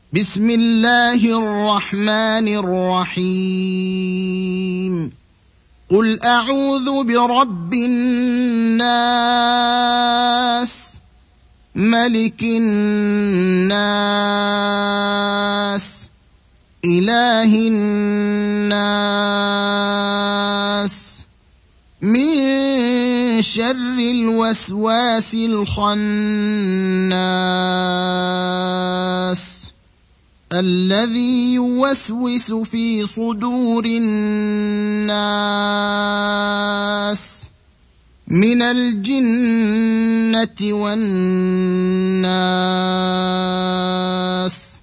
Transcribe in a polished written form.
بسم الله الرحمن الرحيم قل أعوذ برب الناس ملك الناس إله الناس من شر الوسواس الخناس الذي يوسوس في صدور الناس من الجنة والناس